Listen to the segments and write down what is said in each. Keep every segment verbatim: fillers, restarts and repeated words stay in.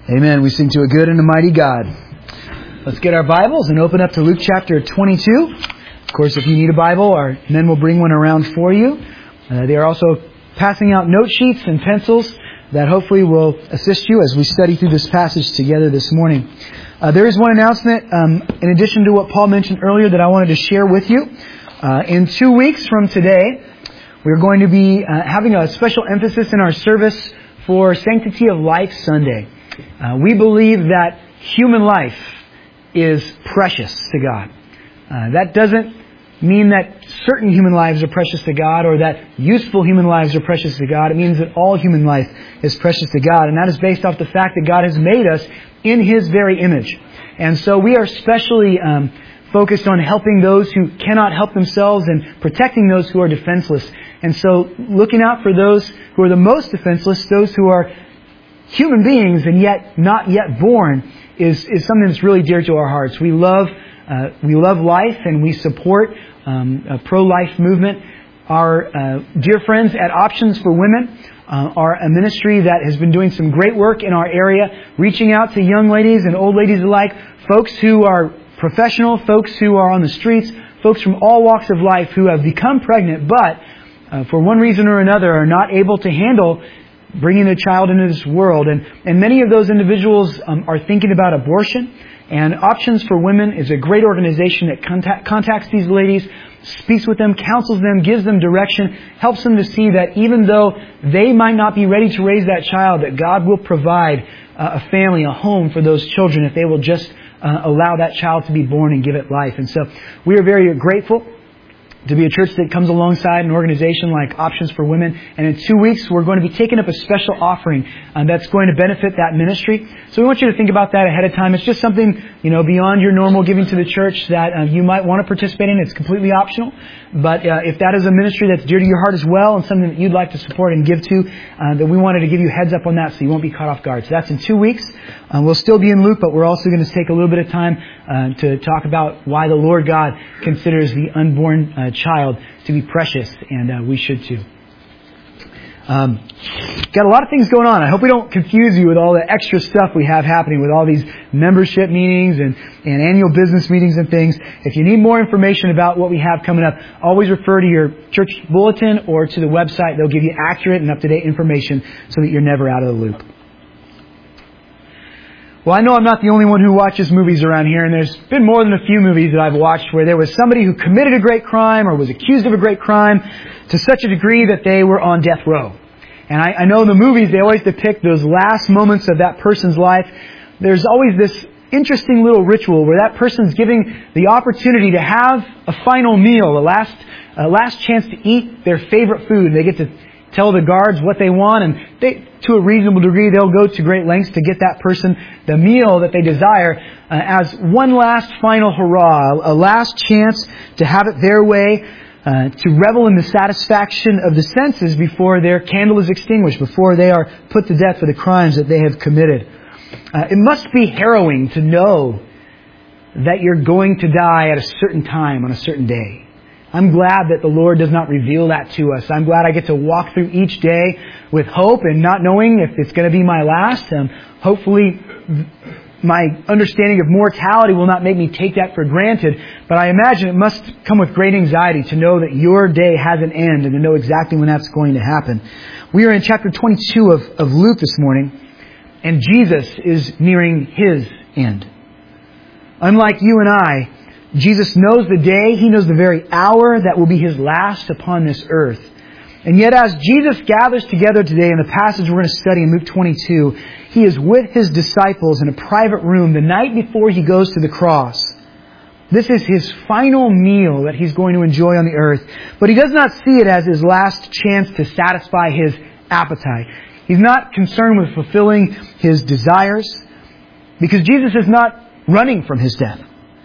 Amen. We sing to a good and a mighty God. Let's get our Bibles and open up to Luke chapter twenty-two. Of course, if you need a Bible, our men will bring one around for you. Uh, they are also passing out note sheets and pencils that hopefully will assist you as we study through this passage together this morning. Uh, there is one announcement, um, in addition to what Paul mentioned earlier, that I wanted to share with you. Uh, in two weeks from today, we're going to be uh, having a special emphasis in our service for Sanctity of Life Sunday. Uh, we believe that human life is precious to God. Uh, that doesn't mean that certain human lives are precious to God or that useful human lives are precious to God. It means that all human life is precious to God. And that is based off the fact that God has made us in His very image. And so we are specially um, focused on helping those who cannot help themselves and protecting those who are defenseless. And so looking out for those who are the most defenseless, those who are human beings and yet not yet born, is, is something that's really dear to our hearts. We love uh, we love life and we support um, a pro-life movement. Our uh, dear friends at Options for Women uh, are a ministry that has been doing some great work in our area, reaching out to young ladies and old ladies alike, folks who are professional, folks who are on the streets, folks from all walks of life who have become pregnant but uh, for one reason or another are not able to handle bringing a child into this world. And, and many of those individuals um, are thinking about abortion. And Options for Women is a great organization that contact, contacts these ladies, speaks with them, counsels them, gives them direction, helps them to see that even though they might not be ready to raise that child, that God will provide uh, a family, a home for those children if they will just uh, allow that child to be born and give it life. And so we are very grateful to be a church that comes alongside an organization like Options for Women. And in two weeks, we're going to be taking up a special offering uh, that's going to benefit that ministry. So we want you to think about that ahead of time. It's just something, you know, beyond your normal giving to the church that uh, you might want to participate in. It's completely optional. But uh, if that is a ministry that's dear to your heart as well and something that you'd like to support and give to, uh, then we wanted to give you heads up on that so you won't be caught off guard. So that's in two weeks. Uh, we'll still be in Luke, but we're also going to take a little bit of time uh, to talk about why the Lord God considers the unborn uh, child to be precious, and uh, we should too. Um, got a lot of things going on. I hope we don't confuse you with all the extra stuff we have happening with all these membership meetings and, and annual business meetings and things. If you need more information about what we have coming up, always refer to your church bulletin or to the website. They'll give you accurate and up-to-date information so that you're never out of the loop. Well, I know I'm not the only one who watches movies around here, and there's been more than a few movies that I've watched where there was somebody who committed a great crime or was accused of a great crime to such a degree that they were on death row. And I, I know in the movies they always depict those last moments of that person's life. There's always this interesting little ritual where that person's giving the opportunity to have a final meal, a last, a last chance to eat their favorite food. They get to tell the guards what they want, and they, to a reasonable degree, they'll go to great lengths to get that person the meal that they desire uh, as one last final hurrah, a last chance to have it their way, uh, to revel in the satisfaction of the senses before their candle is extinguished, before they are put to death for the crimes that they have committed. Uh, it must be harrowing to know that you're going to die at a certain time on a certain day. I'm glad that the Lord does not reveal that to us. I'm glad I get to walk through each day with hope and not knowing if it's going to be my last. Um, hopefully, my understanding of mortality will not make me take that for granted. But I imagine it must come with great anxiety to know that your day has an end and to know exactly when that's going to happen. We are in chapter twenty-two of, of Luke this morning, and Jesus is nearing His end. Unlike you and I, Jesus knows the day, He knows the very hour that will be His last upon this earth. And yet as Jesus gathers together today in the passage we're going to study in Luke twenty-two, He is with His disciples in a private room the night before He goes to the cross. This is His final meal that He's going to enjoy on the earth. But He does not see it as His last chance to satisfy His appetite. He's not concerned with fulfilling His desires because Jesus is not running from His death.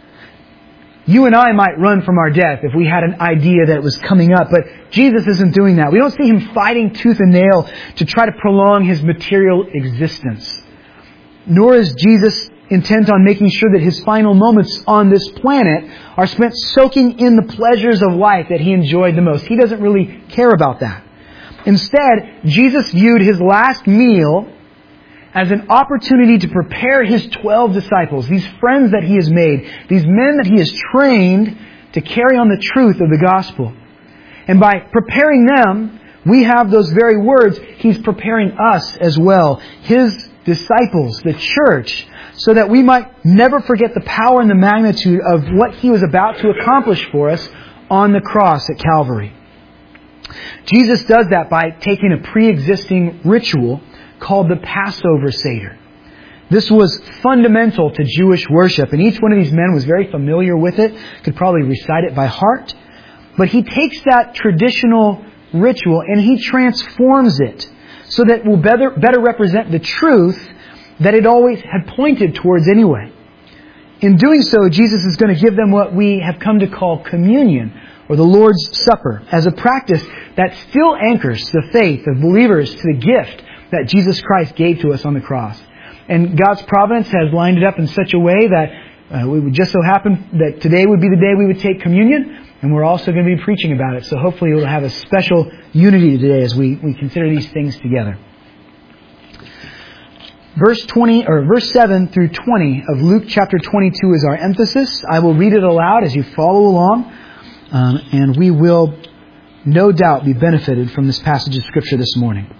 You and I might run from our death if we had an idea that it was coming up, but Jesus isn't doing that. We don't see Him fighting tooth and nail to try to prolong His material existence. Nor is Jesus intent on making sure that His final moments on this planet are spent soaking in the pleasures of life that He enjoyed the most. He doesn't really care about that. Instead, Jesus viewed His last meal as an opportunity to prepare His twelve disciples, these friends that He has made, these men that He has trained to carry on the truth of the gospel. And by preparing them, we have those very words. He's preparing us as well, His disciples, the church, so that we might never forget the power and the magnitude of what He was about to accomplish for us on the cross at Calvary. Jesus does that by taking a pre-existing ritual called the Passover Seder. This was fundamental to Jewish worship, and each one of these men was very familiar with it, could probably recite it by heart. But He takes that traditional ritual and He transforms it so that it will better, better represent the truth that it always had pointed towards anyway. In doing so, Jesus is going to give them what we have come to call communion, or the Lord's Supper, as a practice that still anchors the faith of believers to the gift that Jesus Christ gave to us on the cross. And God's providence has lined it up in such a way that uh, it would just so happen that today would be the day we would take communion, and we're also going to be preaching about it. So hopefully we'll have a special unity today as we, we consider these things together. Verse twenty or verse seven through twenty of Luke chapter twenty-two is our emphasis. I will read it aloud as you follow along, um, and we will no doubt be benefited from this passage of Scripture this morning.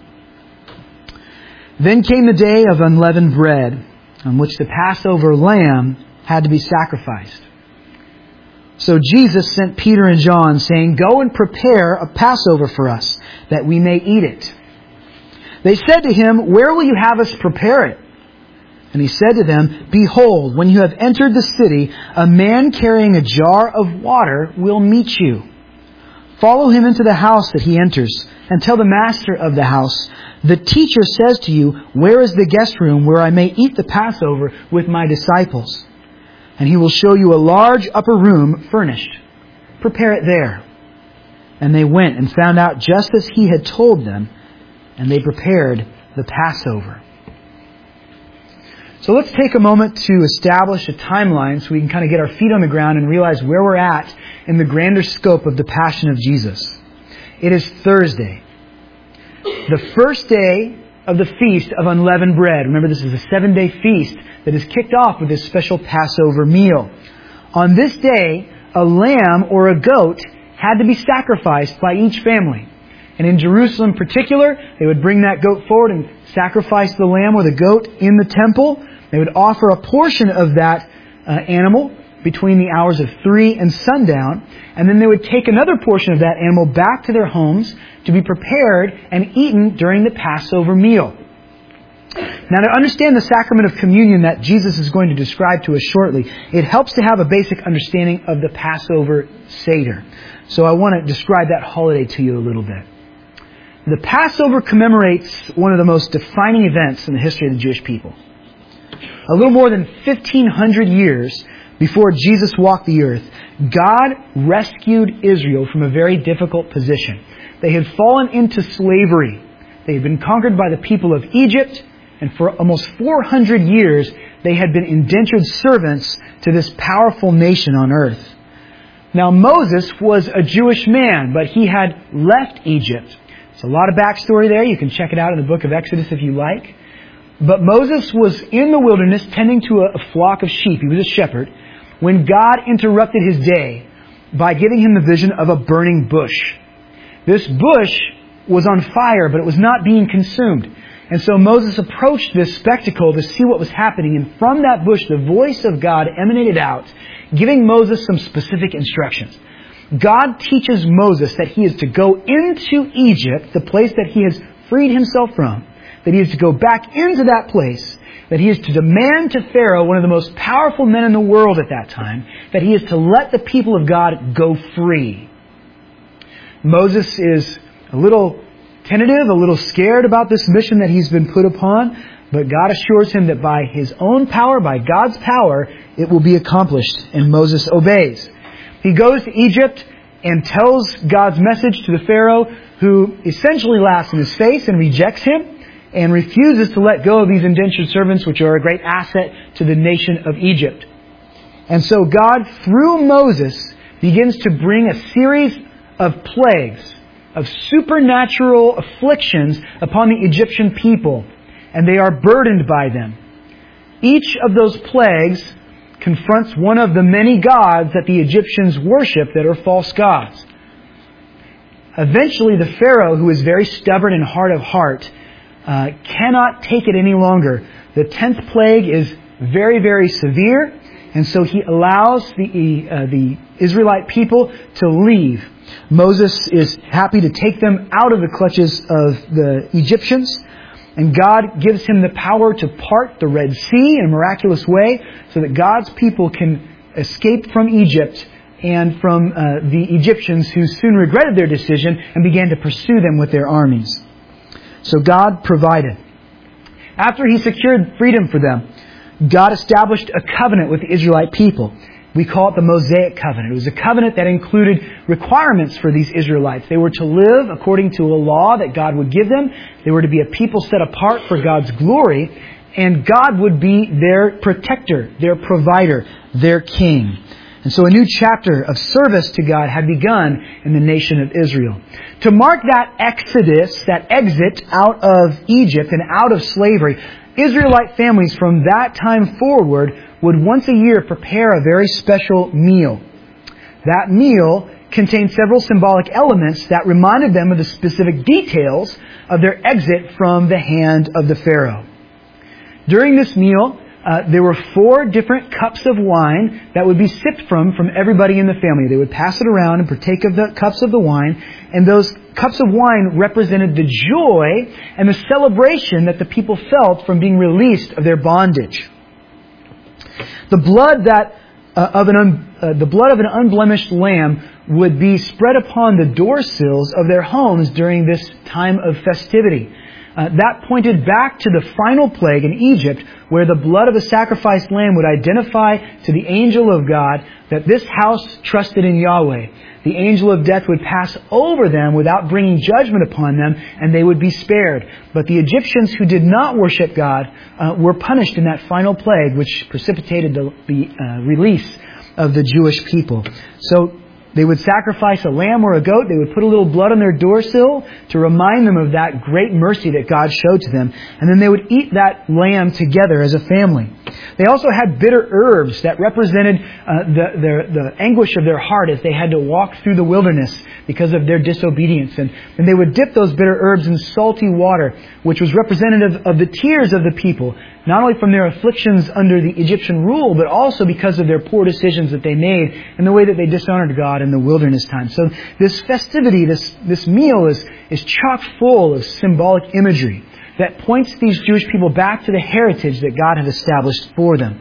Then came the day of unleavened bread, on which the Passover lamb had to be sacrificed. So Jesus sent Peter and John, saying, "Go and prepare a Passover for us, that we may eat it." They said to Him, "Where will you have us prepare it?" And He said to them, "Behold, when you have entered the city, a man carrying a jar of water will meet you. Follow him into the house that he enters, and tell the master of the house, 'The teacher says to you, where is the guest room where I may eat the Passover with my disciples?' And he will show you a large upper room furnished. Prepare it there." And they went and found out just as He had told them, and they prepared the Passover. So let's take a moment to establish a timeline so we can kind of get our feet on the ground and realize where we're at in the grander scope of the Passion of Jesus. It is Thursday, the first day of the Feast of Unleavened Bread. Remember, this is a seven-day feast that is kicked off with this special Passover meal. On this day, a lamb or a goat had to be sacrificed by each family. And in Jerusalem in particular, they would bring that goat forward and sacrifice the lamb or the goat in the temple. They would offer a portion of that uh, animal between the hours of three and sundown. And then they would take another portion of that animal back to their homes to be prepared and eaten during the Passover meal. Now, to understand the sacrament of communion that Jesus is going to describe to us shortly, it helps to have a basic understanding of the Passover Seder. So I want to describe that holiday to you a little bit. The Passover commemorates one of the most defining events in the history of the Jewish people. A little more than fifteen hundred years before Jesus walked the earth, God rescued Israel from a very difficult position. They had fallen into slavery. They had been conquered by the people of Egypt, and for almost four hundred years, they had been indentured servants to this powerful nation on earth. Now, Moses was a Jewish man, but he had left Egypt. There's a lot of backstory there. You can check it out in the book of Exodus if you like. But Moses was in the wilderness tending to a, a flock of sheep. He was a shepherd when God interrupted his day by giving him the vision of a burning bush. This bush was on fire, but it was not being consumed. And so Moses approached this spectacle to see what was happening. And from that bush, the voice of God emanated out, giving Moses some specific instructions. God teaches Moses that he is to go into Egypt, the place that he has freed himself from, that he is to go back into that place, that he is to demand to Pharaoh, one of the most powerful men in the world at that time, that he is to let the people of God go free. Moses is a little tentative, a little scared about this mission that he's been put upon, but God assures him that by his own power, by God's power, it will be accomplished, and Moses obeys. He goes to Egypt and tells God's message to the Pharaoh, who essentially laughs in his face and rejects him and refuses to let go of these indentured servants, which are a great asset to the nation of Egypt. And so God, through Moses, begins to bring a series of plagues, of supernatural afflictions upon the Egyptian people. and they are burdened by them. Each of those plagues confronts one of the many gods that the Egyptians worship that are false gods. Eventually, the Pharaoh, who is very stubborn and hard of heart, uh, cannot take it any longer. The tenth plague is very, very severe, and so he allows the uh, the Israelite people to leave. Moses is happy to take them out of the clutches of the Egyptians, and God gives him the power to part the Red Sea in a miraculous way so that God's people can escape from Egypt and from uh, the Egyptians, who soon regretted their decision and began to pursue them with their armies. So God provided. After He secured freedom for them, God established a covenant with the Israelite people. We call it the Mosaic Covenant. It was a covenant that included requirements for these Israelites. They were to live according to a law that God would give them. They were to be a people set apart for God's glory. And God would be their protector, their provider, their king. And so a new chapter of service to God had begun in the nation of Israel. To mark that exodus, that exit out of Egypt and out of slavery, Israelite families from that time forward would once a year prepare a very special meal. That meal contained several symbolic elements that reminded them of the specific details of their exit from the hand of the Pharaoh. During this meal, Uh, there were four different cups of wine that would be sipped from from everybody in the family. They would pass it around and partake of the cups of the wine, and those cups of wine represented the joy and the celebration that the people felt from being released of their bondage. The blood that uh, of an un, uh, the blood of an unblemished lamb would be spread upon the door sills of their homes during this time of festivity. Uh, that pointed back to the final plague in Egypt, where the blood of a sacrificed lamb would identify to the angel of God that this house trusted in Yahweh. The angel of death would pass over them without bringing judgment upon them, and they would be spared. But the Egyptians who did not worship God uh, were punished in that final plague, which precipitated the, the uh, release of the Jewish people. So they would sacrifice a lamb or a goat. They would put a little blood on their doorsill to remind them of that great mercy that God showed to them. And then they would eat that lamb together as a family. They also had bitter herbs that represented uh, the, the, the anguish of their heart as they had to walk through the wilderness because of their disobedience. And, and they would dip those bitter herbs in salty water, which was representative of the tears of the people, not only from their afflictions under the Egyptian rule, but also because of their poor decisions that they made and the way that they dishonored God in the wilderness time. So this festivity, this, this meal is, is chock full of symbolic imagery that points these Jewish people back to the heritage that God had established for them.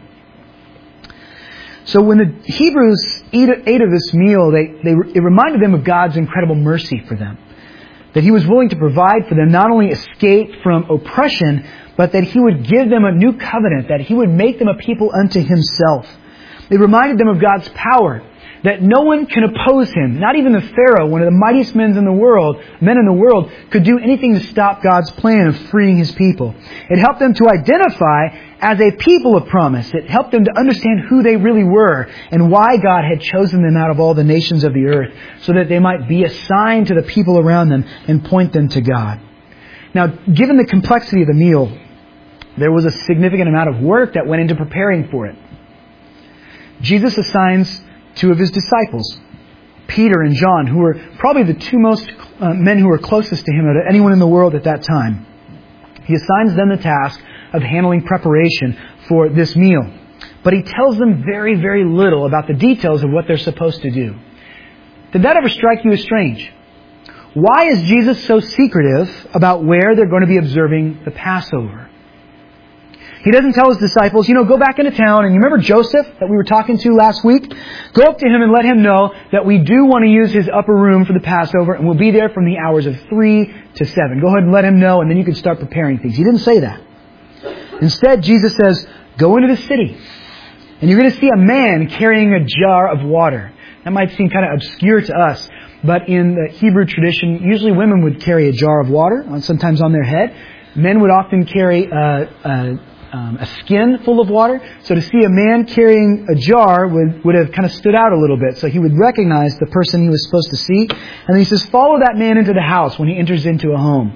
So when the Hebrews ate, ate of this meal, they, they, it reminded them of God's incredible mercy for them. That He was willing to provide for them not only escape from oppression, but that He would give them a new covenant, that He would make them a people unto Himself. It reminded them of God's power, that no one can oppose Him. Not even the Pharaoh, one of the mightiest men in the world, men in the world, could do anything to stop God's plan of freeing His people. It helped them to identify as a people of promise. It helped them to understand who they really were and why God had chosen them out of all the nations of the earth, so that they might be a sign to the people around them and point them to God. Now, given the complexity of the meal, there was a significant amount of work that went into preparing for it. Jesus assigns two of His disciples, Peter and John, who were probably the two most uh, men who were closest to Him out of anyone in the world at that time. He assigns them the task of handling preparation for this meal. But He tells them very, very little about the details of what they're supposed to do. Did that ever strike you as strange? Why is Jesus so secretive about where they're going to be observing the Passover? He doesn't tell His disciples, you know, go back into town, and you remember Joseph that we were talking to last week? Go up to him and let him know that we do want to use his upper room for the Passover, and we'll be there from the hours of three to seven. Go ahead and let him know, and then you can start preparing things. He didn't say that. Instead, Jesus says, go into the city, and you're going to see a man carrying a jar of water. That might seem kind of obscure to us, but in the Hebrew tradition, usually women would carry a jar of water, sometimes on their head. Men would often carry a, a Um, a skin full of water. So to see a man carrying a jar would, would have kind of stood out a little bit. So he would recognize the person he was supposed to see. And he says, follow that man into the house when he enters into a home.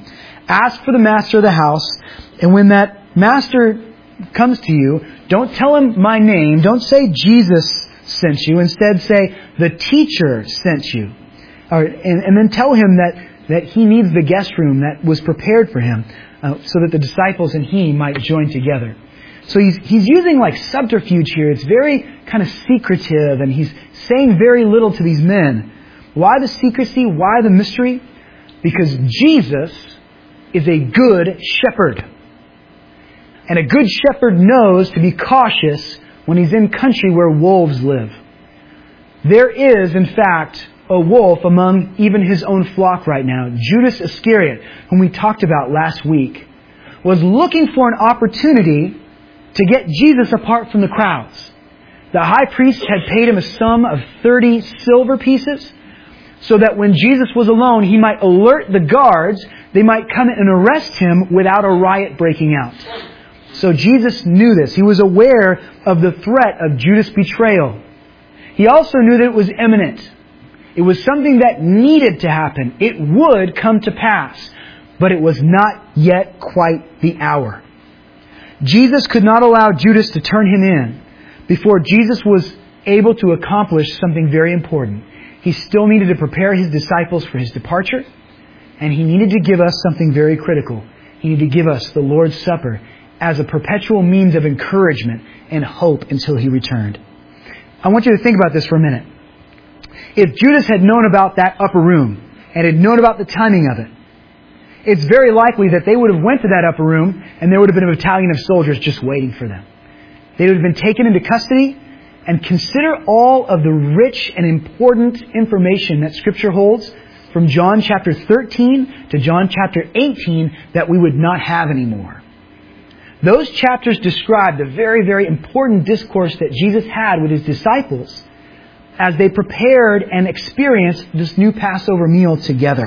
Ask for the master of the house, and when that master comes to you, don't tell him my name. Don't say Jesus sent you. Instead say the teacher sent you. Or, and, and then tell him that, that he needs the guest room that was prepared for him uh, so that the disciples and he might join together. So he's, he's using like subterfuge here. It's very kind of secretive, and he's saying very little to these men. Why the secrecy? Why the mystery? Because Jesus is a good shepherd. And a good shepherd knows to be cautious when he's in country where wolves live. There is, in fact, a wolf among even his own flock right now. Judas Iscariot, whom we talked about last week, was looking for an opportunity to get Jesus apart from the crowds. The high priest had paid him a sum of thirty silver pieces so that when Jesus was alone, he might alert the guards. They might come and arrest him without a riot breaking out. So Jesus knew this. He was aware of the threat of Judas' betrayal. He also knew that it was imminent. It was something that needed to happen. It would come to pass. But it was not yet quite the hour. Jesus could not allow Judas to turn him in before Jesus was able to accomplish something very important. He still needed to prepare his disciples for his departure, and he needed to give us something very critical. He needed to give us the Lord's Supper as a perpetual means of encouragement and hope until he returned. I want you to think about this for a minute. If Judas had known about that upper room and had known about the timing of it, it's very likely that they would have went to that upper room and there would have been a battalion of soldiers just waiting for them. They would have been taken into custody, and consider all of the rich and important information that Scripture holds from John chapter thirteen to John chapter eighteen that we would not have anymore. Those chapters describe the very, very important discourse that Jesus had with his disciples as they prepared and experienced this new Passover meal together.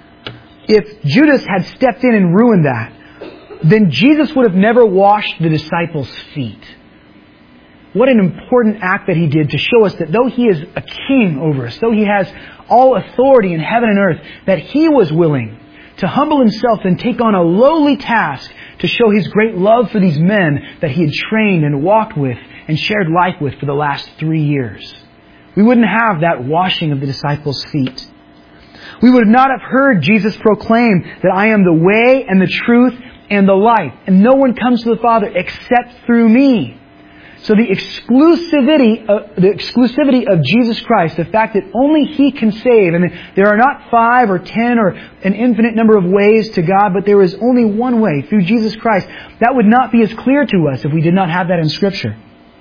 If Judas had stepped in and ruined that, then Jesus would have never washed the disciples' feet. What an important act that he did to show us that though he is a king over us, though he has all authority in heaven and earth, that he was willing to humble himself and take on a lowly task to show his great love for these men that he had trained and walked with and shared life with for the last three years. We wouldn't have that washing of the disciples' feet. We would not have heard Jesus proclaim that I am the way and the truth and the life, and no one comes to the Father except through me. So the exclusivity of, the exclusivity of Jesus Christ, the fact that only He can save, and there are not five or ten or an infinite number of ways to God, but there is only one way, through Jesus Christ, that would not be as clear to us if we did not have that in Scripture.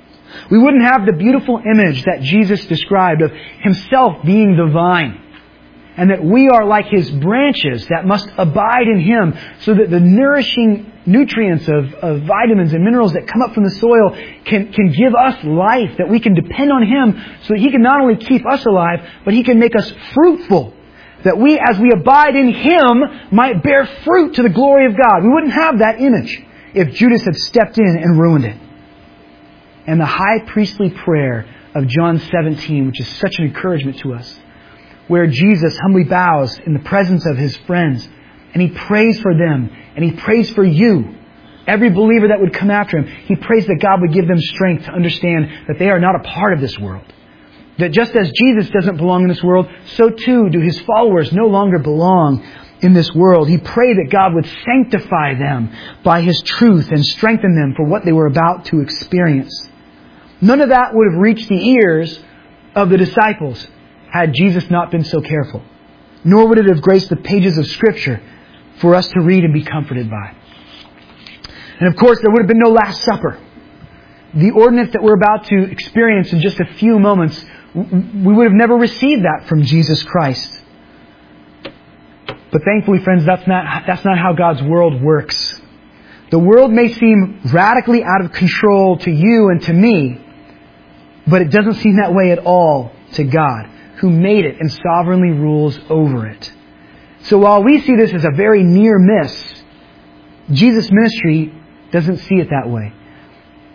We wouldn't have the beautiful image that Jesus described of Himself being the vine, and that we are like His branches that must abide in Him, so that the nourishing nutrients of, of vitamins and minerals that come up from the soil can, can give us life, that we can depend on Him so that He can not only keep us alive, but He can make us fruitful. That we, as we abide in Him, might bear fruit to the glory of God. We wouldn't have that image if Judas had stepped in and ruined it. And the high priestly prayer of John seventeen, which is such an encouragement to us, where Jesus humbly bows in the presence of His friends, and He prays for them, and He prays for you. Every believer that would come after Him, He prays that God would give them strength to understand that they are not a part of this world. That just as Jesus doesn't belong in this world, so too do His followers no longer belong in this world. He prayed that God would sanctify them by His truth and strengthen them for what they were about to experience. None of that would have reached the ears of the disciples had Jesus not been so careful. Nor would it have graced the pages of Scripture for us to read and be comforted by. And of course, there would have been no Last Supper. The ordinance that we're about to experience in just a few moments, we would have never received that from Jesus Christ. But thankfully, friends, that's not, that's not how God's world works. The world may seem radically out of control to you and to me, but it doesn't seem that way at all to God, who made it and sovereignly rules over it. So while we see this as a very near miss, Jesus' ministry doesn't see it that way.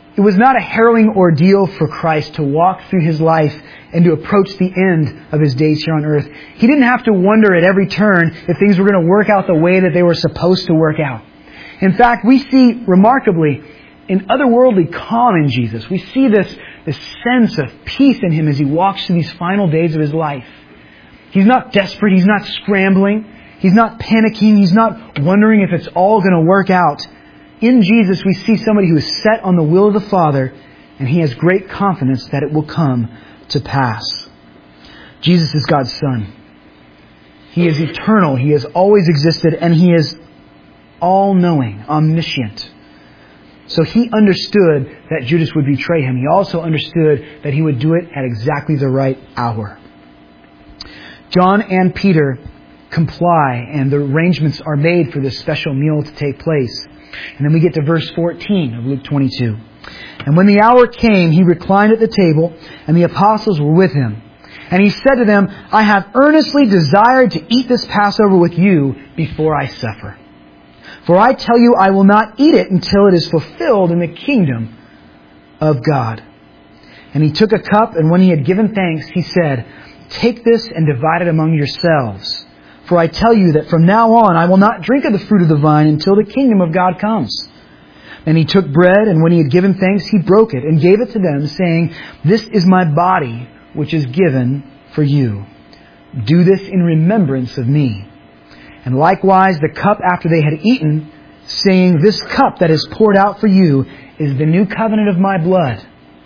It was not a harrowing ordeal for Christ to walk through His life and to approach the end of His days here on earth. He didn't have to wonder at every turn if things were going to work out the way that they were supposed to work out. In fact, we see remarkably an otherworldly calm in Jesus. We see this, this sense of peace in Him as He walks through these final days of His life. He's not desperate. He's not scrambling. He's not panicking. He's not wondering if it's all going to work out. In Jesus, we see somebody who is set on the will of the Father, and He has great confidence that it will come to pass. Jesus is God's Son. He is eternal. He has always existed, and He is all-knowing, omniscient. So He understood that Judas would betray Him. He also understood that He would do it at exactly the right hour. John and Peter comply, and the arrangements are made for this special meal to take place. And then we get to verse fourteen of Luke twenty-two. And when the hour came, He reclined at the table, and the apostles were with Him. And He said to them, I have earnestly desired to eat this Passover with you before I suffer. For I tell you, I will not eat it until it is fulfilled in the kingdom of God. And He took a cup, and when He had given thanks, He said, Take this and divide it among yourselves. For I tell you that from now on I will not drink of the fruit of the vine until the kingdom of God comes. And He took bread, and when He had given thanks, He broke it and gave it to them, saying, This is my body, which is given for you. Do this in remembrance of me. And likewise the cup after they had eaten, saying, This cup that is poured out for you is the new covenant of my blood.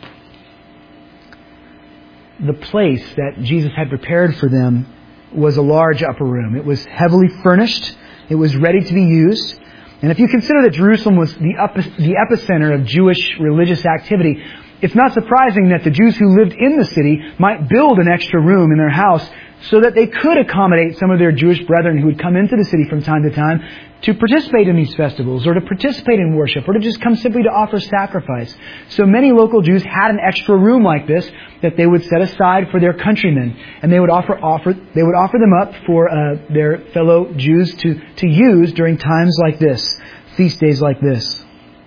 The place that Jesus had prepared for them was a large upper room. It was heavily furnished. It was ready to be used. And if you consider that Jerusalem was the, epi- the epicenter of Jewish religious activity, it's not surprising that the Jews who lived in the city might build an extra room in their house so that they could accommodate some of their Jewish brethren who would come into the city from time to time to participate in these festivals or to participate in worship or to just come simply to offer sacrifice. So many local Jews had an extra room like this that they would set aside for their countrymen, and they would offer offer they would offer them up for uh, their fellow Jews to, to use during times like this, feast days like this.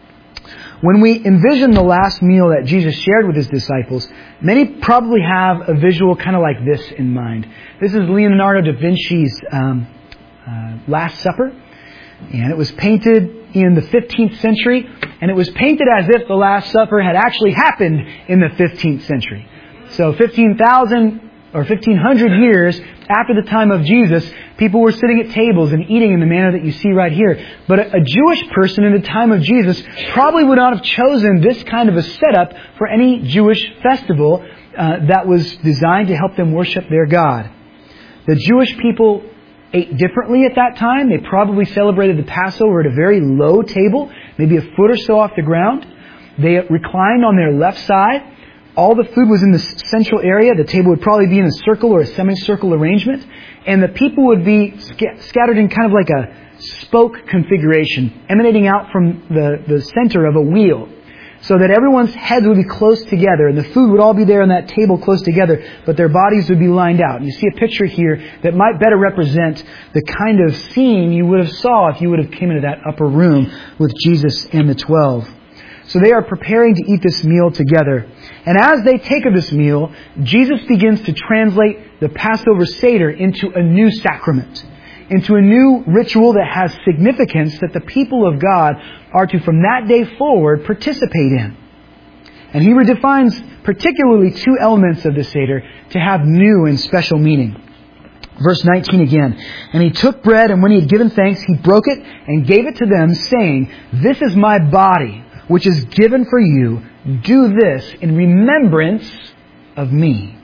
When we envision the last meal that Jesus shared with His disciples, many probably have a visual kind of like this in mind. This is Leonardo da Vinci's um, uh, Last Supper, and it was painted in the fifteenth century, and it was painted as if the Last Supper had actually happened in the fifteenth century. So fifteen thousand or fifteen hundred years after the time of Jesus, people were sitting at tables and eating in the manner that you see right here. But a, a Jewish person in the time of Jesus probably would not have chosen this kind of a setup for any Jewish festival uh, that was designed to help them worship their God. The Jewish people ate differently at that time. They probably celebrated the Passover at a very low table, maybe a foot or so off the ground. They reclined on their left side. All the food was in the central area. The table would probably be in a circle or a semicircle arrangement. And the people would be sc- scattered in kind of like a spoke configuration, emanating out from the, the center of a wheel. So that everyone's heads would be close together, and the food would all be there on that table close together, but their bodies would be lined out. And you see a picture here that might better represent the kind of scene you would have saw if you would have come into that upper room with Jesus and the twelve. So they are preparing to eat this meal together. And as they take of this meal, Jesus begins to translate the Passover Seder into a new sacrament, into a new ritual that has significance that the people of God are to, from that day forward, participate in. And He redefines particularly two elements of the Seder to have new and special meaning. Verse nineteen again. And He took bread, and when He had given thanks, He broke it and gave it to them, saying, This is my body, which is given for you. Do this in remembrance of me.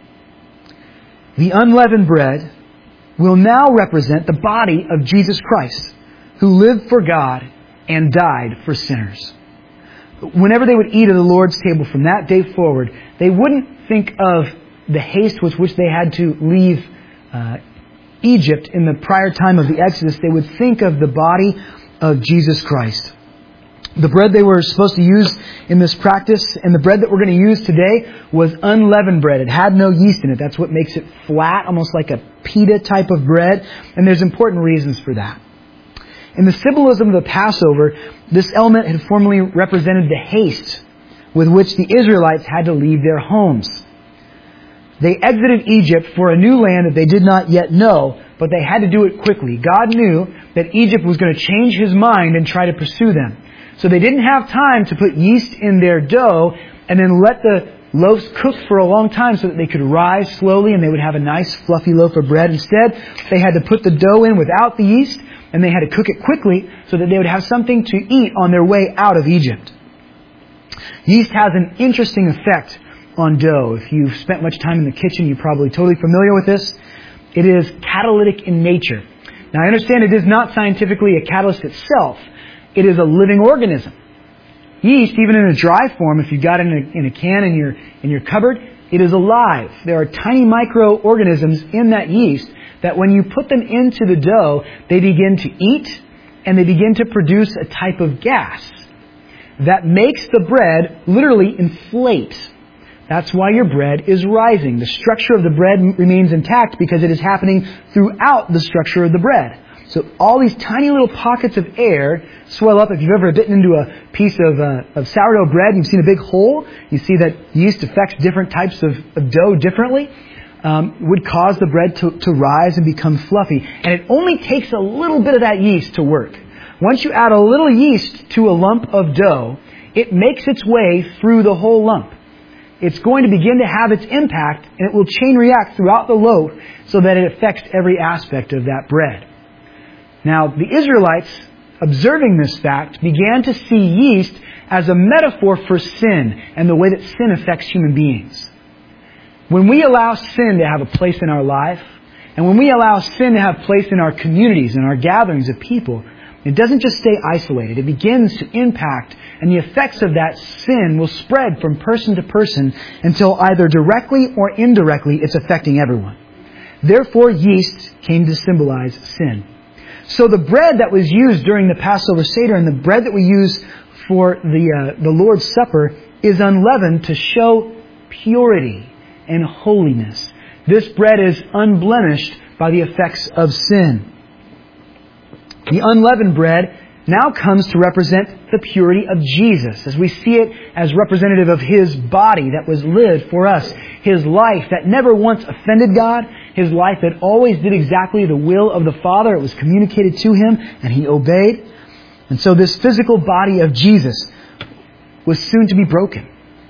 The unleavened bread will now represent the body of Jesus Christ, who lived for God and died for sinners. Whenever they would eat at the Lord's table from that day forward, they wouldn't think of the haste with which they had to leave uh, Egypt in the prior time of the Exodus. They would think of the body of Jesus Christ. The bread they were supposed to use in this practice, and the bread that we're going to use today, was unleavened bread. It had no yeast in it. That's what makes it flat, almost like a pita type of bread. And there's important reasons for that. In the symbolism of the Passover, this element had formerly represented the haste with which the Israelites had to leave their homes. They exited Egypt for a new land that they did not yet know, but they had to do it quickly. God knew that Egypt was going to change His mind and try to pursue them. So they didn't have time to put yeast in their dough and then let the loaves cook for a long time so that they could rise slowly and they would have a nice fluffy loaf of bread. Instead, they had to put the dough in without the yeast and they had to cook it quickly so that they would have something to eat on their way out of Egypt. Yeast has an interesting effect on dough. If you've spent much time in the kitchen, you're probably totally familiar with this. It is catalytic in nature. Now I understand it is not scientifically a catalyst itself. It is a living organism. Yeast, even in a dry form, if you got it in a, in a can in your, in your cupboard, it is alive. There are tiny microorganisms in that yeast that when you put them into the dough, they begin to eat and they begin to produce a type of gas that makes the bread literally inflate. That's why your bread is rising. The structure of the bread remains intact because it is happening throughout the structure of the bread. So all these tiny little pockets of air swell up. If you've ever bitten into a piece of, uh, of sourdough bread and you've seen a big hole, you see that yeast affects different types of, of dough differently, um, would cause the bread to, to rise and become fluffy. And it only takes a little bit of that yeast to work. Once you add a little yeast to a lump of dough, it makes its way through the whole lump. It's going to begin to have its impact and it will chain react throughout the loaf so that it affects every aspect of that bread. Now, the Israelites, observing this fact, began to see yeast as a metaphor for sin and the way that sin affects human beings. When we allow sin to have a place in our life, and when we allow sin to have place in our communities and our gatherings of people, it doesn't just stay isolated. It begins to impact, and the effects of that sin will spread from person to person until either directly or indirectly it's affecting everyone. Therefore, yeast came to symbolize sin. So the bread that was used during the Passover Seder and the bread that we use for the uh, the Lord's Supper is unleavened to show purity and holiness. This bread is unblemished by the effects of sin. The unleavened bread now comes to represent the purity of Jesus, as we see it as representative of His body that was lived for us, His life that never once offended God, His life that always did exactly the will of the Father. It was communicated to Him and He obeyed. And so this physical body of Jesus was soon to be broken.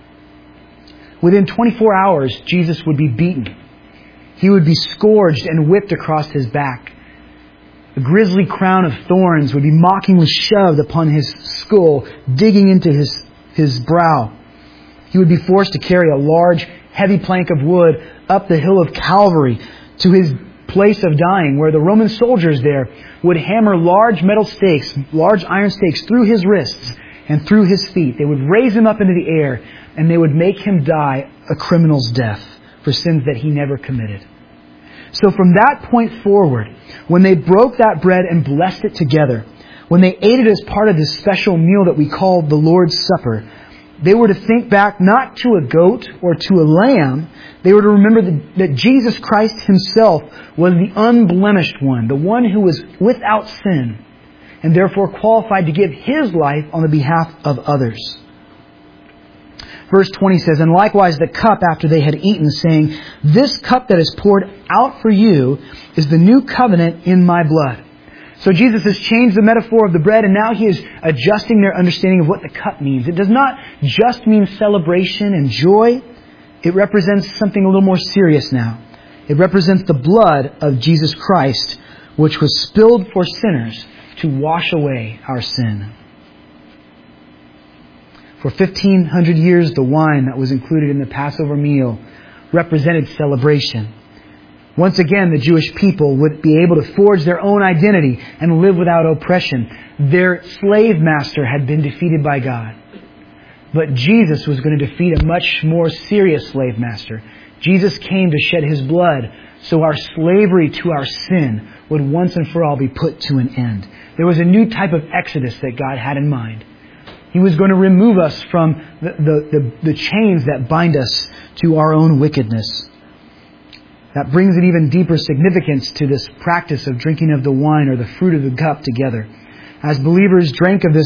Within twenty-four hours, Jesus would be beaten. He would be scourged and whipped across His back. A grisly crown of thorns would be mockingly shoved upon His skull, digging into His, his brow. He would be forced to carry a large, heavy plank of wood up the hill of Calvary to His place of dying, where the Roman soldiers there would hammer large metal stakes, large iron stakes through His wrists and through His feet. They would raise Him up into the air and they would make Him die a criminal's death for sins that He never committed. So from that point forward, when they broke that bread and blessed it together, when they ate it as part of this special meal that we call the Lord's Supper, they were to think back not to a goat or to a lamb. They were to remember that, that Jesus Christ Himself was the unblemished one, the one who was without sin, and therefore qualified to give His life on the behalf of others. Verse twenty says, "And likewise the cup after they had eaten, saying, This cup that is poured out for you is the new covenant in my blood." So Jesus has changed the metaphor of the bread, and now He is adjusting their understanding of what the cup means. It does not just mean celebration and joy. It represents something a little more serious now. It represents the blood of Jesus Christ, which was spilled for sinners to wash away our sin. For fifteen hundred years, the wine that was included in the Passover meal represented celebration. Once again, the Jewish people would be able to forge their own identity and live without oppression. Their slave master had been defeated by God. But Jesus was going to defeat a much more serious slave master. Jesus came to shed His blood so our slavery to our sin would once and for all be put to an end. There was a new type of exodus that God had in mind. He was going to remove us from the, the, the, the chains that bind us to our own wickedness. That brings an even deeper significance to this practice of drinking of the wine or the fruit of the cup together. As believers drank of this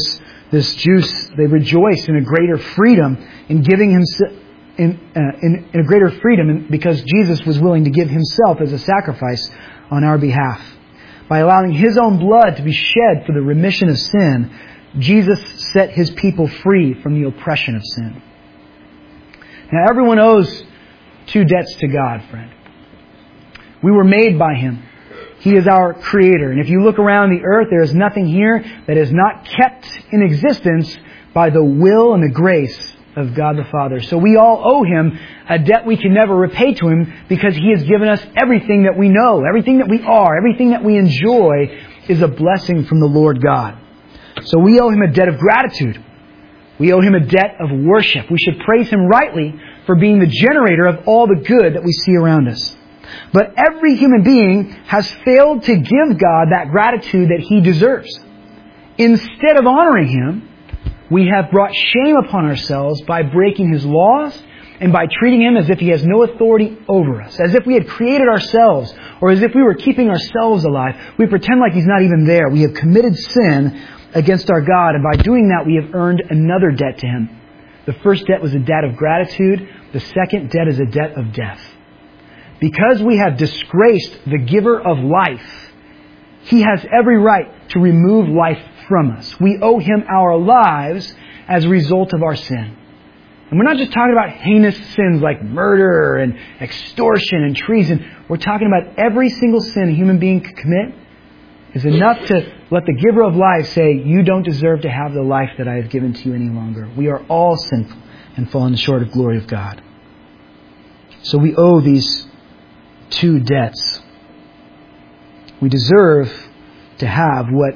This Jews, they rejoiced in a greater freedom in giving himself, in, uh, in, in a greater freedom because Jesus was willing to give himself as a sacrifice on our behalf. By allowing his own blood to be shed for the remission of sin, Jesus set his people free from the oppression of sin. Now everyone owes two debts to God, friend. We were made by him. He is our Creator. And if you look around the earth, there is nothing here that is not kept in existence by the will and the grace of God the Father. So we all owe him a debt we can never repay to him because he has given us everything that we know, everything that we are, everything that we enjoy is a blessing from the Lord God. So we owe him a debt of gratitude. We owe him a debt of worship. We should praise him rightly for being the generator of all the good that we see around us. But every human being has failed to give God that gratitude that he deserves. Instead of honoring him, we have brought shame upon ourselves by breaking his laws and by treating him as if he has no authority over us, as if we had created ourselves, or as if we were keeping ourselves alive. We pretend like he's not even there. We have committed sin against our God, and by doing that, we have earned another debt to him. The first debt was a debt of gratitude. The second debt is a debt of death. Because we have disgraced the giver of life, he has every right to remove life from us. We owe him our lives as a result of our sin. And we're not just talking about heinous sins like murder and extortion and treason. We're talking about every single sin a human being could commit is enough to let the giver of life say, you don't deserve to have the life that I have given to you any longer. We are all sinful and fallen short of glory of God. So we owe these two debts. We deserve to have what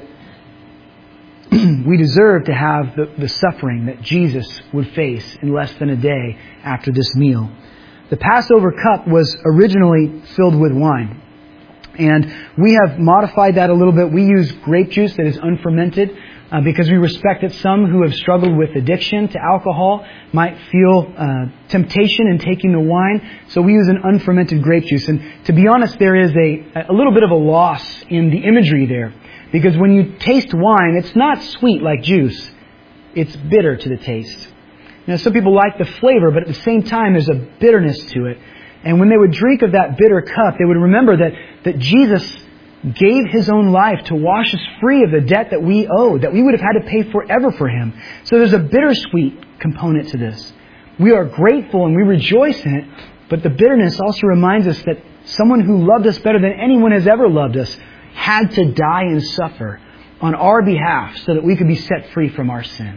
we deserve to have the, the suffering that Jesus would face in less than a day after this meal. The Passover cup was originally filled with wine. And we have modified that a little bit. We use grape juice that is unfermented uh, because we respect that some who have struggled with addiction to alcohol might feel uh, temptation in taking the wine. So we use an unfermented grape juice. And to be honest, there is a, a little bit of a loss in the imagery there. Because when you taste wine, it's not sweet like juice. It's bitter to the taste. Now, some people like the flavor, but at the same time, there's a bitterness to it. And when they would drink of that bitter cup, they would remember that, that Jesus gave his own life to wash us free of the debt that we owed, that we would have had to pay forever for him. So there's a bittersweet component to this. We are grateful and we rejoice in it, but the bitterness also reminds us that someone who loved us better than anyone has ever loved us had to die and suffer on our behalf so that we could be set free from our sin.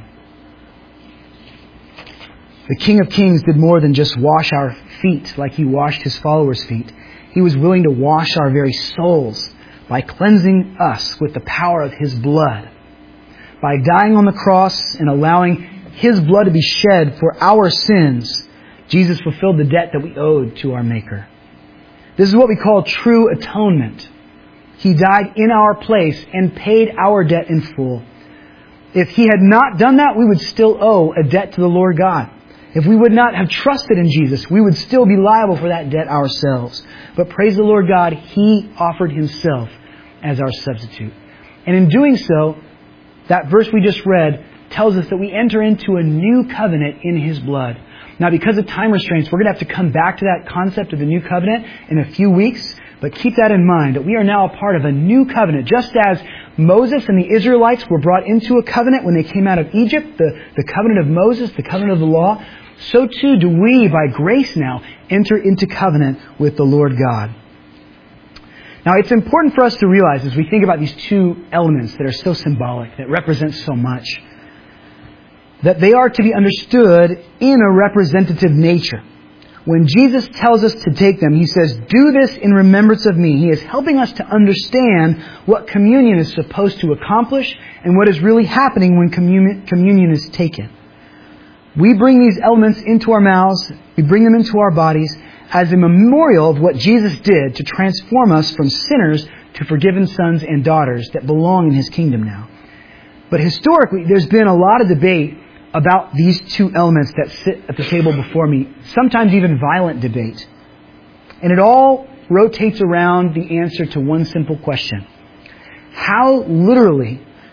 The King of Kings did more than just wash our feet like he washed his followers' feet. He was willing to wash our very souls by cleansing us with the power of his blood. By dying on the cross and allowing his blood to be shed for our sins, Jesus fulfilled the debt that we owed to our Maker. This is what we call true atonement. He died in our place and paid our debt in full. If he had not done that, we would still owe a debt to the Lord God. If we would not have trusted in Jesus, we would still be liable for that debt ourselves. But praise the Lord God, he offered himself as our substitute. And in doing so, that verse we just read tells us that we enter into a new covenant in his blood. Now, because of time restraints, we're going to have to come back to that concept of the new covenant in a few weeks. But keep that in mind, that we are now a part of a new covenant. Just as Moses and the Israelites were brought into a covenant when they came out of Egypt, the, the covenant of Moses, the covenant of the law, so too do we, by grace now, enter into covenant with the Lord God. Now, it's important for us to realize as we think about these two elements that are so symbolic, that represent so much, that they are to be understood in a representative nature. When Jesus tells us to take them, he says, do this in remembrance of me. He is helping us to understand what communion is supposed to accomplish and what is really happening when communion, communion is taken. We bring these elements into our mouths, we bring them into our bodies as a memorial of what Jesus did to transform us from sinners to forgiven sons and daughters that belong in his kingdom now. But historically, there's been a lot of debate about these two elements that sit at the table before me, sometimes even violent debate. And it all rotates around the answer to one simple question. How literally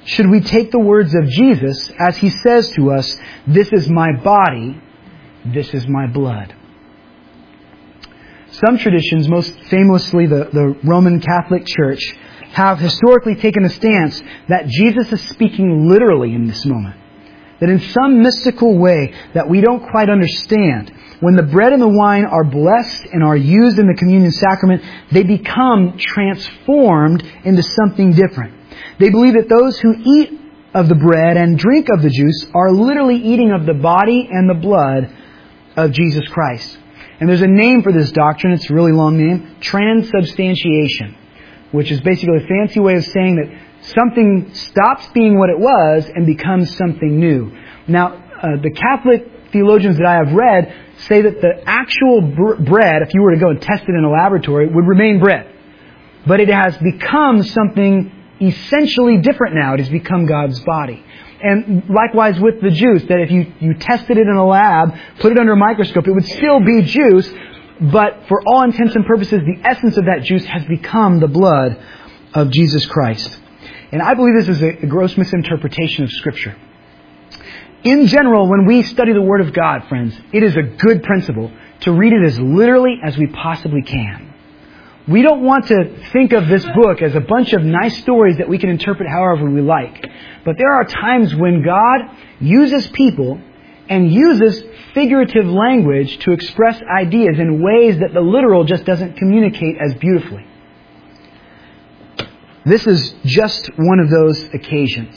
should we take the words of Jesus as He says to us, "This is my body, this is my blood"? Some traditions, most famously the, the Roman Catholic Church, have historically taken a stance that Jesus is speaking literally in this moment. That in some mystical way that we don't quite understand, when the bread and the wine are blessed and are used in the communion sacrament, they become transformed into something different. They believe that those who eat of the bread and drink of the juice are literally eating of the body and the blood of Jesus Christ. And there's a name for this doctrine, it's a really long name, transubstantiation, which is basically a fancy way of saying that something stops being what it was and becomes something new. Now, uh, the Catholic theologians that I have read say that the actual br- bread, if you were to go and test it in a laboratory, would remain bread. But it has become something essentially different now. It has become God's body. And likewise with the juice, that if you, you tested it in a lab, put it under a microscope, it would still be juice, but for all intents and purposes, the essence of that juice has become the blood of Jesus Christ. And I believe this is a gross misinterpretation of Scripture. In general, when we study the Word of God, friends, it is a good principle to read it as literally as we possibly can. We don't want to think of this book as a bunch of nice stories that we can interpret however we like. But there are times when God uses people and uses figurative language to express ideas in ways that the literal just doesn't communicate as beautifully. This is just one of those occasions.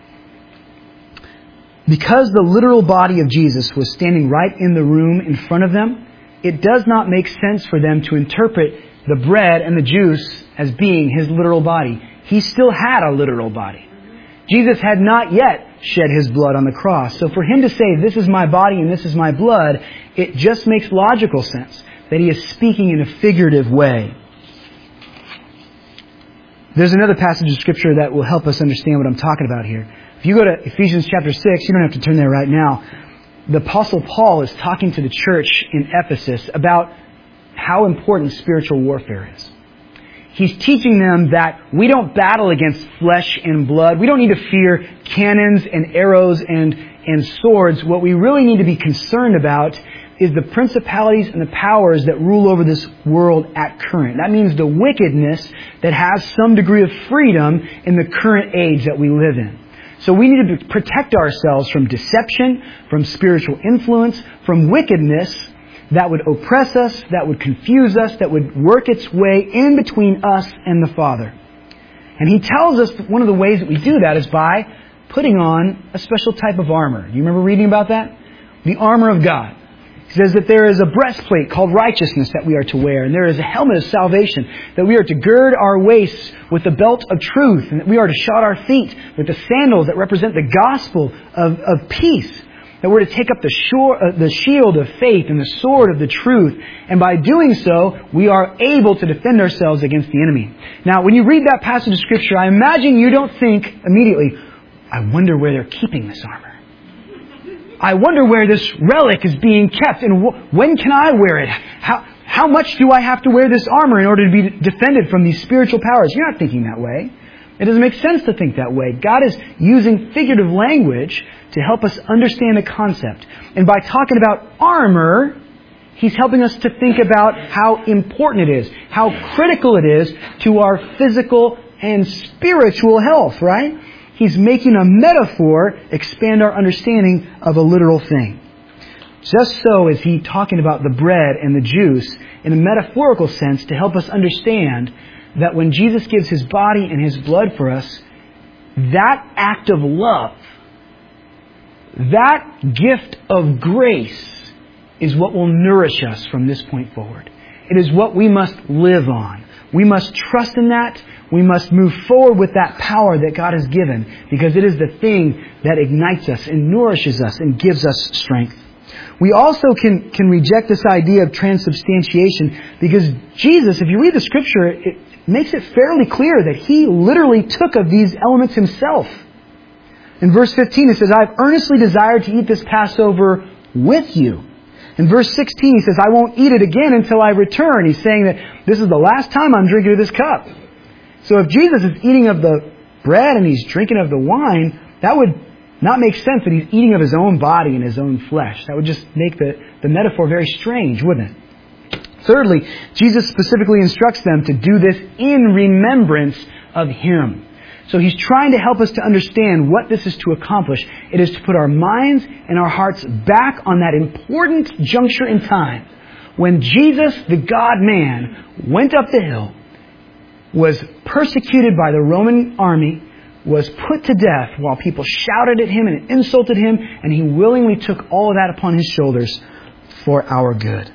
Because the literal body of Jesus was standing right in the room in front of them, it does not make sense for them to interpret the bread and the juice as being His literal body. He still had a literal body. Jesus had not yet shed His blood on the cross. So for Him to say, "This is my body and this is my blood," it just makes logical sense that He is speaking in a figurative way. There's another passage of Scripture that will help us understand what I'm talking about here. If you go to Ephesians chapter six, you don't have to turn there right now. The Apostle Paul is talking to the church in Ephesus about how important spiritual warfare is. He's teaching them that we don't battle against flesh and blood. We don't need to fear cannons and arrows and, and swords. What we really need to be concerned about is the principalities and the powers that rule over this world at current. That means the wickedness that has some degree of freedom in the current age that we live in. So we need to protect ourselves from deception, from spiritual influence, from wickedness that would oppress us, that would confuse us, that would work its way in between us and the Father. And He tells us that one of the ways that we do that is by putting on a special type of armor. Do you remember reading about that? The armor of God. He says that there is a breastplate called righteousness that we are to wear, and there is a helmet of salvation, that we are to gird our waists with the belt of truth, and that we are to shod our feet with the sandals that represent the gospel of, of peace, that we're to take up the, shore, uh, the shield of faith and the sword of the truth, and by doing so, we are able to defend ourselves against the enemy. Now, when you read that passage of Scripture, I imagine you don't think immediately, I wonder where they're keeping this armor. I wonder where this relic is being kept, and wh- when can I wear it? How, how much do I have to wear this armor in order to be defended from these spiritual powers? You're not thinking that way. It doesn't make sense to think that way. God is using figurative language to help us understand a concept. And by talking about armor, He's helping us to think about how important it is, how critical it is to our physical and spiritual health, right? He's making a metaphor expand our understanding of a literal thing. Just so is He talking about the bread and the juice in a metaphorical sense to help us understand that when Jesus gives His body and His blood for us, that act of love, that gift of grace is what will nourish us from this point forward. It is what we must live on. We must trust in that. We must move forward with that power that God has given, because it is the thing that ignites us and nourishes us and gives us strength. We also can, can reject this idea of transubstantiation because Jesus, if you read the Scripture, it makes it fairly clear that He literally took of these elements Himself. In verse fifteen, it says, I've earnestly desired to eat this Passover with you. In verse sixteen, He says, I won't eat it again until I return. He's saying that this is the last time I'm drinking of this cup. So if Jesus is eating of the bread and he's drinking of the wine, that would not make sense that he's eating of his own body and his own flesh. That would just make the, the metaphor very strange, wouldn't it? Thirdly, Jesus specifically instructs them to do this in remembrance of Him. So He's trying to help us to understand what this is to accomplish. It is to put our minds and our hearts back on that important juncture in time when Jesus, the God-man, went up the hill, was persecuted by the Roman army, was put to death while people shouted at Him and insulted Him, and He willingly took all of that upon His shoulders for our good.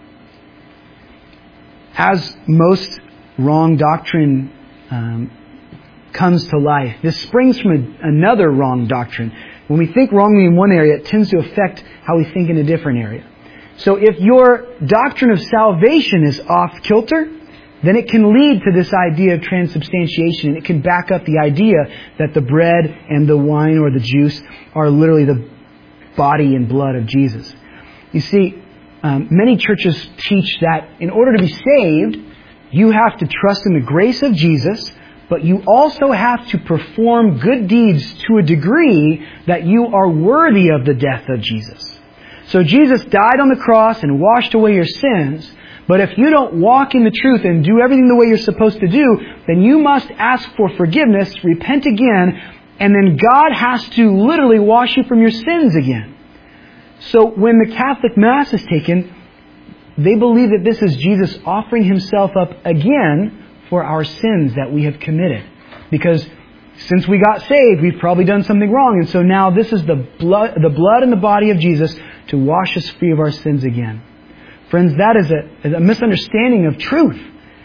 As most wrong doctrine um, comes to life, this springs from a, another wrong doctrine. When we think wrongly in one area, it tends to affect how we think in a different area. So if your doctrine of salvation is off kilter, then it can lead to this idea of transubstantiation, and it can back up the idea that the bread and the wine or the juice are literally the body and blood of Jesus. You see, um, many churches teach that in order to be saved, you have to trust in the grace of Jesus, but you also have to perform good deeds to a degree that you are worthy of the death of Jesus. So Jesus died on the cross and washed away your sins, but if you don't walk in the truth and do everything the way you're supposed to do, then you must ask for forgiveness, repent again, and then God has to literally wash you from your sins again. So when the Catholic Mass is taken, they believe that this is Jesus offering Himself up again for our sins that we have committed. Because since we got saved, we've probably done something wrong, and so now this is the blood, the blood and the body of Jesus to wash us free of our sins again. Friends, that is a, is a misunderstanding of truth.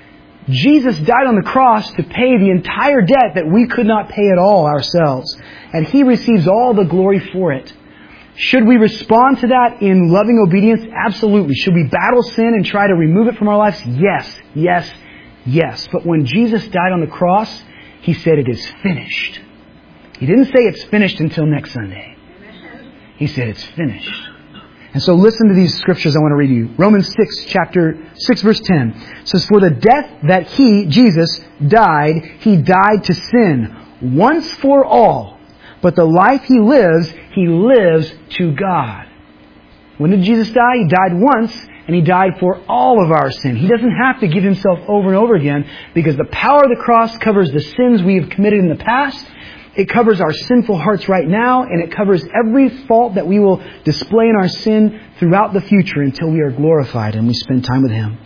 Jesus died on the cross to pay the entire debt that we could not pay at all ourselves. And He receives all the glory for it. Should we respond to that in loving obedience? Absolutely. Should we battle sin and try to remove it from our lives? Yes, yes, yes. But when Jesus died on the cross, He said it is finished. He didn't say it's finished until next Sunday. He said it's finished. And so listen to these scriptures I want to read to you. Romans six, chapter six, verse ten. It says, "For the death that He, Jesus, died, He died to sin once for all. But the life He lives, He lives to God." When did Jesus die? He died once, and He died for all of our sin. He doesn't have to give Himself over and over again, because the power of the cross covers the sins we have committed in the past. It covers our sinful hearts right now, and it covers every fault that we will display in our sin throughout the future until we are glorified and we spend time with Him.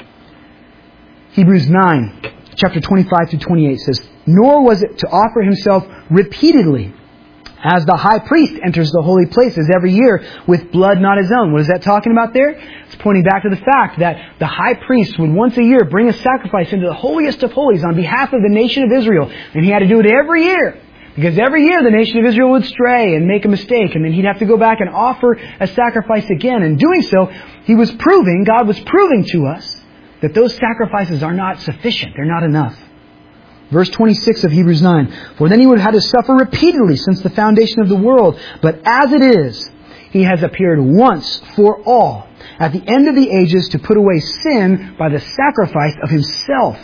Hebrews nine, chapter twenty-five through twenty-eight says, "Nor was it to offer Himself repeatedly, as the high priest enters the holy places every year with blood not his own." What is that talking about there? It's pointing back to the fact that the high priest would once a year bring a sacrifice into the holiest of holies on behalf of the nation of Israel. And he had to do it every year. Because every year the nation of Israel would stray and make a mistake, and then he'd have to go back and offer a sacrifice again. And doing so, he was proving, God was proving to us, that those sacrifices are not sufficient. They're not enough. Verse twenty-six of Hebrews nine, "For then He would have had to suffer repeatedly since the foundation of the world. But as it is, He has appeared once for all, at the end of the ages, to put away sin by the sacrifice of Himself.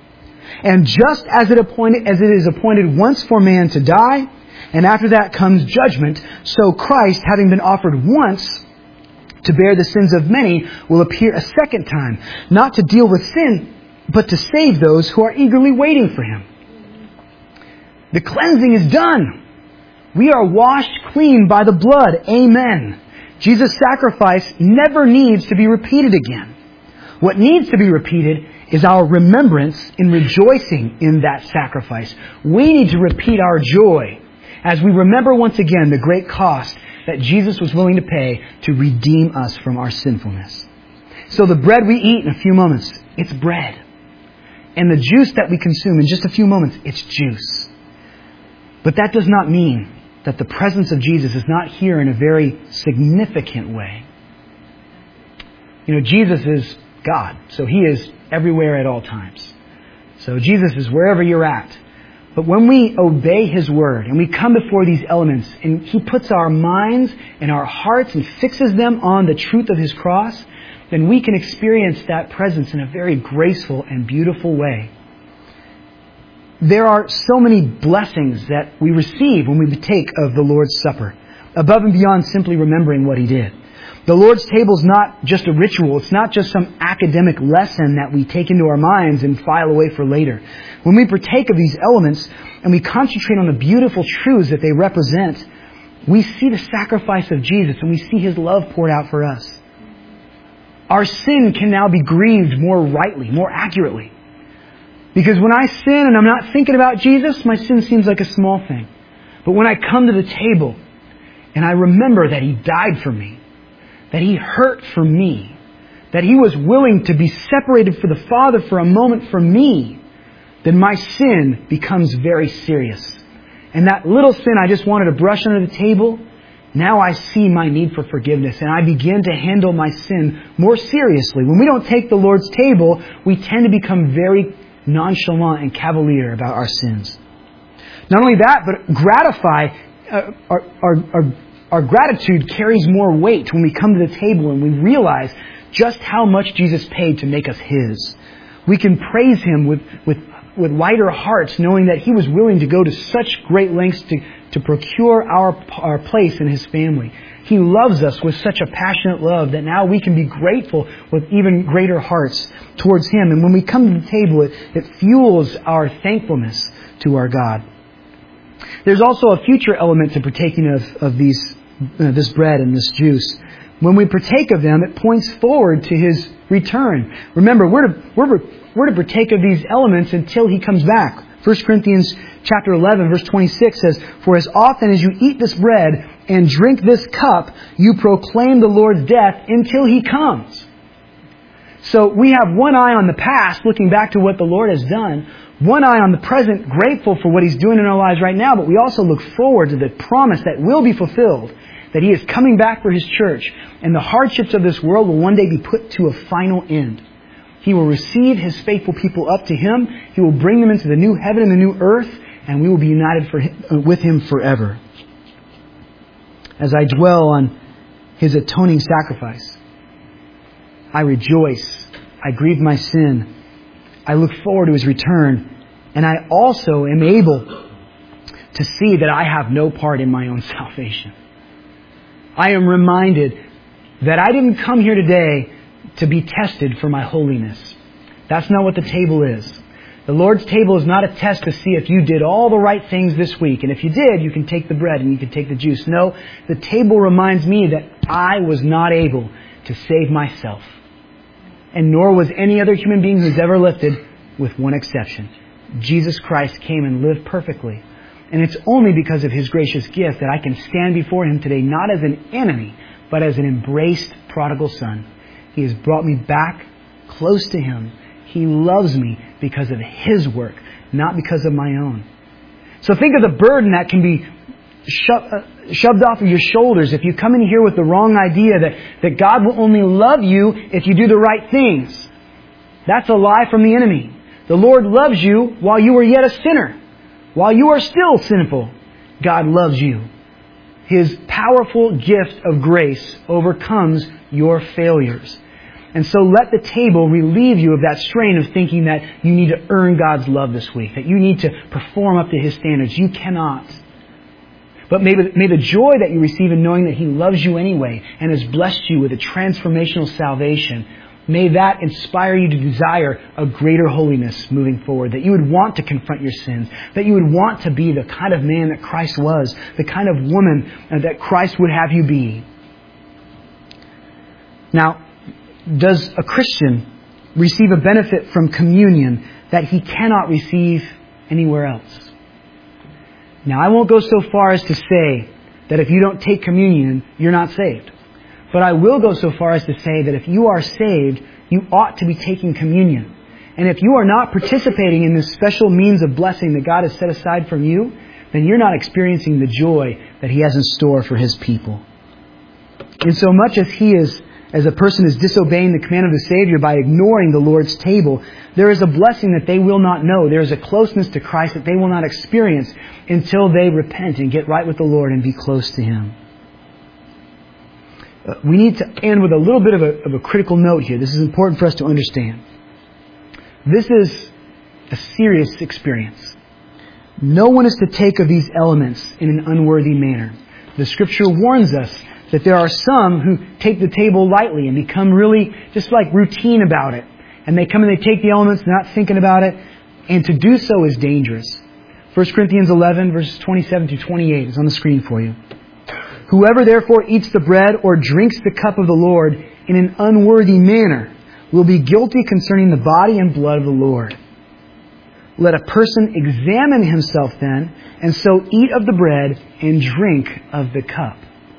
And just as it appointed, as it is appointed once for man to die, and after that comes judgment, so Christ, having been offered once to bear the sins of many, will appear a second time, not to deal with sin, but to save those who are eagerly waiting for Him." The cleansing is done. We are washed clean by the blood. Amen. Jesus' sacrifice never needs to be repeated again. What needs to be repeated is our remembrance in rejoicing in that sacrifice. We need to repeat our joy as we remember once again the great cost that Jesus was willing to pay to redeem us from our sinfulness. So the bread we eat in a few moments, it's bread. And the juice that we consume in just a few moments, it's juice. But that does not mean that the presence of Jesus is not here in a very significant way. You know, Jesus is God, so He is everywhere at all times. So Jesus is wherever you're at. But when we obey His Word and we come before these elements and He puts our minds and our hearts and fixes them on the truth of His cross, then we can experience that presence in a very graceful and beautiful way. there are so many blessings that we receive when we partake of the Lord's Supper, above and beyond simply remembering what He did. The Lord's table is not just a ritual. It's not just some academic lesson that we take into our minds and file away for later. When we partake of these elements and we concentrate on the beautiful truths that they represent, we see the sacrifice of Jesus and we see His love poured out for us. Our sin can now be grieved more rightly, more accurately. Because when I sin and I'm not thinking about Jesus, my sin seems like a small thing. But when I come to the table and I remember that He died for me, that He hurt for me, that He was willing to be separated from the Father for a moment for me, then my sin becomes very serious. And that little sin I just wanted to brush under the table, now I see my need for forgiveness and I begin to handle my sin more seriously. When we don't take the Lord's table, we tend to become very nonchalant and cavalier about our sins. Not only that, but gratify, uh, our, our, our, our gratitude carries more weight when we come to the table and we realize just how much Jesus paid to make us His. We can praise Him with, with, with lighter hearts, knowing that He was willing to go to such great lengths to, to procure our, our place in His family. He loves us with such a passionate love that now we can be grateful with even greater hearts towards Him. And when we come to the table, it, it fuels our thankfulness to our God. There's also a future element to partaking of, of these, uh, this bread and this juice. When we partake of them, it points forward to His return. Remember, we're to, we're, we're to partake of these elements until He comes back. First Corinthians chapter eleven, verse twenty-six says, "For as often as you eat this bread and drink this cup, you proclaim the Lord's death until He comes." So we have one eye on the past, looking back to what the Lord has done. One eye on the present, grateful for what He's doing in our lives right now. But we also look forward to the promise that will be fulfilled, that He is coming back for His church. And the hardships of this world will one day be put to a final end. He will receive His faithful people up to Him. He will bring them into the new heaven and the new earth. And we will be united for him, with Him forever. As I dwell on His atoning sacrifice, I rejoice. I grieve my sin. I look forward to His return. And I also am able to see that I have no part in my own salvation. I am reminded that I didn't come here today to be tested for my holiness. That's not what the table is. The Lord's table is not a test to see if you did all the right things this week. And if you did, you can take the bread and you can take the juice. No, the table reminds me that I was not able to save myself. And nor was any other human being who's ever lived, with one exception. Jesus Christ came and lived perfectly. And it's only because of His gracious gift that I can stand before Him today, not as an enemy, but as an embraced prodigal son. He has brought me back close to Him. He loves me because of His work, not because of my own. So think of the burden that can be sho- uh, shoved off of your shoulders if you come in here with the wrong idea that, that God will only love you if you do the right things. That's a lie from the enemy. The Lord loves you while you are yet a sinner. While you are still sinful, God loves you. His powerful gift of grace overcomes your failures. And so let the table relieve you of that strain of thinking that you need to earn God's love this week, that you need to perform up to His standards. You cannot. But may the, may the joy that you receive in knowing that He loves you anyway and has blessed you with a transformational salvation, may that inspire you to desire a greater holiness moving forward, that you would want to confront your sins, that you would want to be the kind of man that Christ was, the kind of woman that Christ would have you be. Now, does a Christian receive a benefit from communion that he cannot receive anywhere else? Now, I won't go so far as to say that if you don't take communion, you're not saved. But I will go so far as to say that if you are saved, you ought to be taking communion. And if you are not participating in this special means of blessing that God has set aside from you, then you're not experiencing the joy that He has in store for His people. In so much as he is, as a person is disobeying the command of the Savior by ignoring the Lord's table, there is a blessing that they will not know. There is a closeness to Christ that they will not experience until they repent and get right with the Lord and be close to Him. Uh, we need to end with a little bit of a, of a critical note here. This is important for us to understand. This is a serious experience. No one is to take of these elements in an unworthy manner. The Scripture warns us that there are some who take the table lightly and become really just like routine about it. And they come and they take the elements, they're not thinking about it. And to do so is dangerous. First Corinthians eleven, verses twenty-seven to twenty-eight is on the screen for you. Whoever therefore eats the bread or drinks the cup of the Lord in an unworthy manner will be guilty concerning the body and blood of the Lord. Let a person examine himself then, and so eat of the bread and drink of the cup.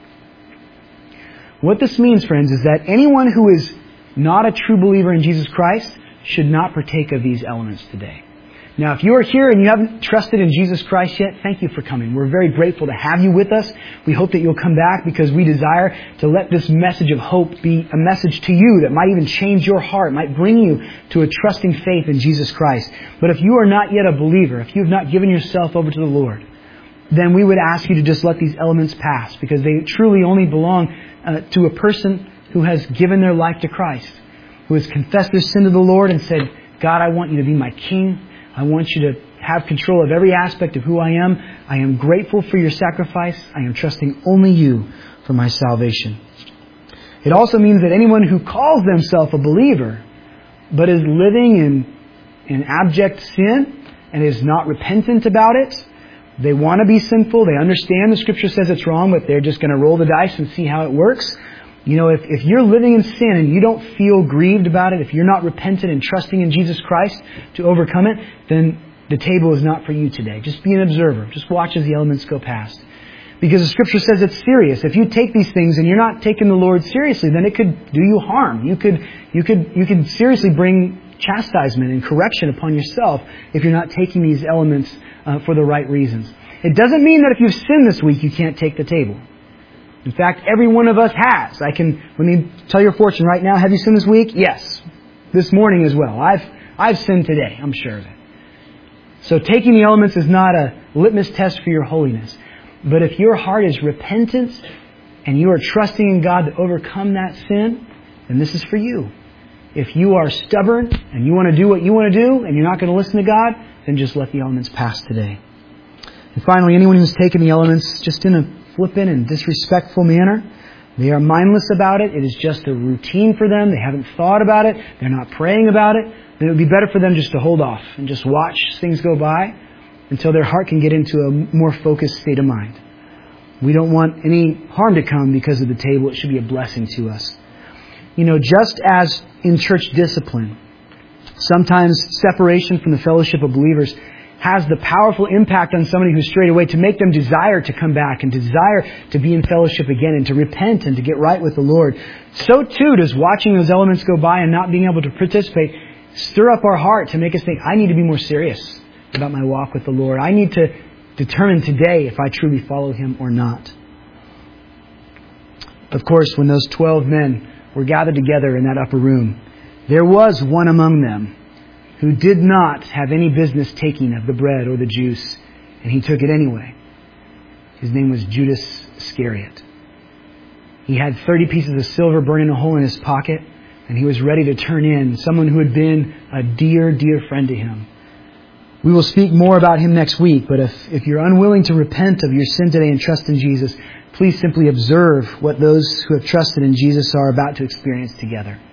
What this means, friends, is that anyone who is not a true believer in Jesus Christ should not partake of these elements today. Now, if you are here and you haven't trusted in Jesus Christ yet, thank you for coming. We're very grateful to have you with us. We hope that you'll come back because we desire to let this message of hope be a message to you that might even change your heart, might bring you to a trusting faith in Jesus Christ. But if you are not yet a believer, if you have not given yourself over to the Lord, then we would ask you to just let these elements pass because they truly only belong uh, to a person who has given their life to Christ, who has confessed their sin to the Lord and said, God, I want you to be my king. I want you to have control of every aspect of who I am. I am grateful for your sacrifice. I am trusting only you for my salvation. It also means that anyone who calls themselves a believer, but is living in, in abject sin and is not repentant about it, they want to be sinful. They understand the Scripture says it's wrong, but they're just going to roll the dice and see how it works. You know, if, if you're living in sin and you don't feel grieved about it, if you're not repentant and trusting in Jesus Christ to overcome it, then the table is not for you today. Just be an observer. Just watch as the elements go past. Because the Scripture says it's serious. If you take these things and you're not taking the Lord seriously, then it could do you harm. You could, you could, you could seriously bring chastisement and correction upon yourself if you're not taking these elements uh, for the right reasons. It doesn't mean that if you've sinned this week, you can't take the table. In fact, every one of us has. I can, let me tell your fortune right now. Have you sinned this week? Yes. This morning as well. I've, I've sinned today. I'm sure of it. So taking the elements is not a litmus test for your holiness. But if your heart is repentant and you are trusting in God to overcome that sin, then this is for you. If you are stubborn and you want to do what you want to do and you're not going to listen to God, then just let the elements pass today. And finally, anyone who's taken the elements just in a flippant and disrespectful manner, they are mindless about it. It is just a routine for them. They haven't thought about it. They're not praying about it. Then it would be better for them just to hold off and just watch things go by until their heart can get into a more focused state of mind. We don't want any harm to come because of the table. It should be a blessing to us. You know, just as in church discipline, sometimes separation from the fellowship of believers has the powerful impact on somebody who's strayed away to make them desire to come back and desire to be in fellowship again and to repent and to get right with the Lord. So too does watching those elements go by and not being able to participate stir up our heart to make us think, I need to be more serious about my walk with the Lord. I need to determine today if I truly follow Him or not. Of course, when those twelve men were gathered together in that upper room, there was one among them who did not have any business taking of the bread or the juice, and he took it anyway. His name was Judas Iscariot. He had thirty pieces of silver burning a hole in his pocket, and he was ready to turn in someone who had been a dear, dear friend to him. We will speak more about him next week, but if, if you're unwilling to repent of your sin today and trust in Jesus, please simply observe what those who have trusted in Jesus are about to experience together.